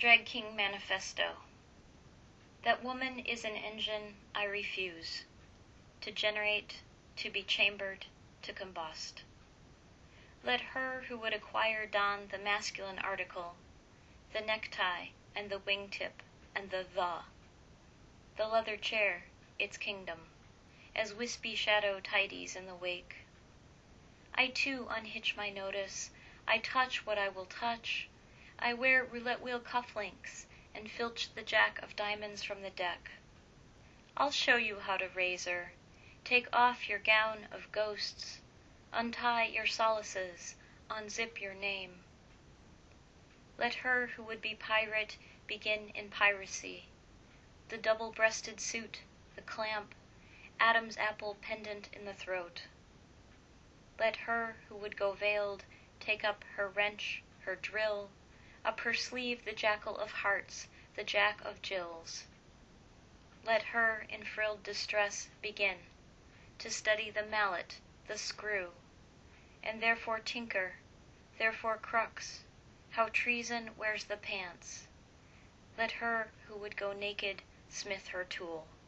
Drag King Manifesto. That woman is an engine I refuse, to generate, to be chambered, to combust. Let her who would acquire don the masculine article, the necktie and the wingtip and the leather chair, its kingdom, as wispy shadow tidies in the wake. I too unhitch my notice, I touch what I will touch, I wear roulette wheel cufflinks and filch the jack of diamonds from the deck. I'll show you how to razor, take off your gown of ghosts, untie your solaces, unzip your name. Let her who would be pirate begin in piracy, the double-breasted suit, the clamp, Adam's apple pendant in the throat. Let her who would go veiled take up her wrench, her drill, up her sleeve the jackal of hearts, the jack of Jills. Let her in frilled distress begin to study the mallet, the screw, and therefore tinker, therefore crux, how treason wears the pants. Let her who would go naked smith her tool.